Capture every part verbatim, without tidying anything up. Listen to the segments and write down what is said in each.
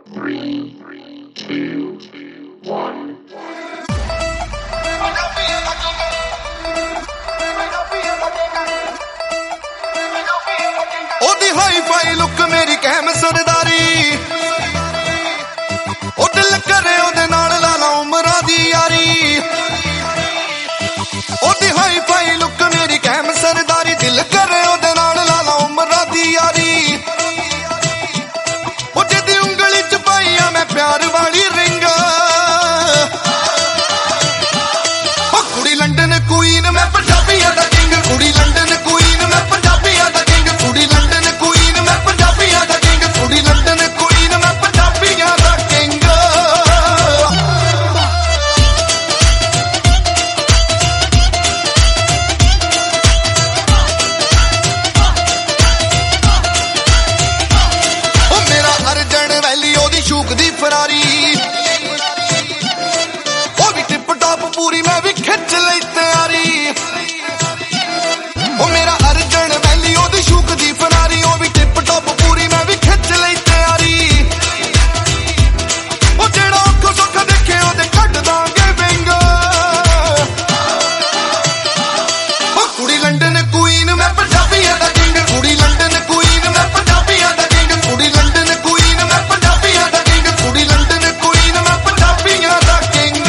ਉਹਦੀ hi fi look ਮੇਰੀ ਕਹਿਮ ਸਰਦਾਰੀ, ਉਹ ਦਿਲ ਕਰੇ ਉਹਦੇ ਨਾਲ ਲਾ ਲਾ ਉਮਰਾਂ ਦੀ ਯਾਰੀ। ਉਹਦੀ ਹਾਈ ਫਾਈ ਲੁੱਕ ਮੇਰੀ ਕਹਿਮ ਸਰਦਾਰੀ, ਦਿਲ ਕਰੇ ਉਹਦੇ ਨਾਲ ਲਾ ਲਾ ਉਮਰਾਂ ਦੀ ਯਾਰੀ। ਉਹ ਜਿਹਦੀ ਉਂਗਲੀ ਚ ਪਾਈ ਆ ਮੈਂ ਪਿਆਰ ਵਾਲੀ ਰਿੰਗ, ਉਹ ਕੁੜੀ ਲੰਡਨ ਕੁਈਨ ਮੈਂ ਪੰਜਾਬੀਆਂ ਦਾ ਕਿੰਗ, ਕੁੜੀ ਲੰਡਨ ਕੁਈਨ ਮੈਂ ਪੰਜਾਬੀਆਂ ਦਾ ਕਿੰਗ, ਕੁੜੀ ਲੰਡਨ ਕੁਈਨ ਮੈਂ ਪੰਜਾਬੀਆਂ ਦਾ ਕਿੰਗ, ਕੁੜੀ ਲੰਡਨ ਕੁਈਨ ਮੈਂ ਪੰਜਾਬੀਆਂ ਦਾ ਕਿੰਗ। ਉਹ ਮੇਰਾ ਅਰਜਨ ਵੈਲੀ ਉਹਦੀ ਸ਼ੂਕ ਦੀ ਫਰਾਰੀ, ਉਹ ਵੀ ਟਿਪ ਟਾਪ ਪੂਰੀ ਮੈਂ ਵੀ ਖਿੱਚ ਲਈ ਤਿਆਰੀ। ਉਹ ਮੇਰਾ ਅਰਜਨ ਵੈਲੀ ਉਹਦੀ ਸ਼ੂਕ ਦੀ ਫਰਾਰੀ, ਉਹ ਵੀ ਟਿਪ ਟਾਪ ਪੂਰੀ ਮੈਂ ਵੀ ਖਿੱਚ ਲਈ ਤਿਆਰੀ। ਉਹ ਜਿਹੜਾ ਅੱਖੋਂ ਸੁੱਖ ਦੇਖੇ ਉਹਦੇ ਕੱਢ ਦਾਂਗੇ ਵਿੰਗ, ਉਹ ਕੁੜੀ ਲੰਡਨ ਕੁਈਨ ਮੈਂ ਪੰਜਾਬੀਆਂ ਦਾ ਕਿੰਗ, ਕੁੜੀ ਲੰਡਨ ਕੁਈਨ ਮੈਂ ਪੰਜਾਬੀਆਂ ਦਾ ਕਿੰਗ, ਕੁੜੀ ਲੰਡਨ ਕੁਈਨ ਮੈਂ ਪੰਜਾਬੀਆਂ ਦਾ ਕਿੰਗ, ਕੁੜੀ ਲੰਡਨ ਕੁਈਨ ਮੈਂ ਪੰਜਾਬੀਆਂ ਦਾ ਕਿੰਗ।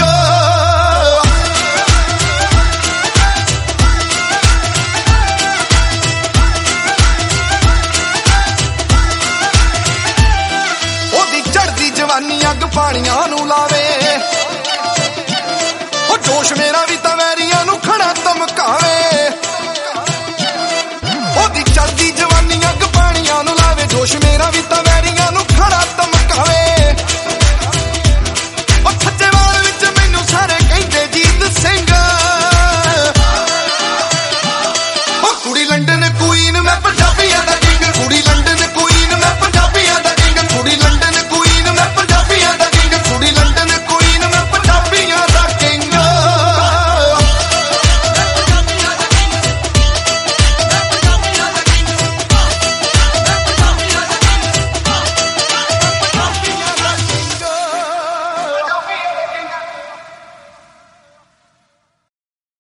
ਉਹਦੀ ਚੜ੍ਹਦੀ ਜਵਾਨੀ ਅੱਗ ਪਾਣੀਆਂ ਨੂੰ ਲਾਵੇ, ਉਹ ਜੋਸ਼ ਮੇਰਾ ਵੀ ਤਾਂ ਵੈਰੀਆਂ ਨੂੰ ਖੜਾ ਧਮਕਾਵੇ।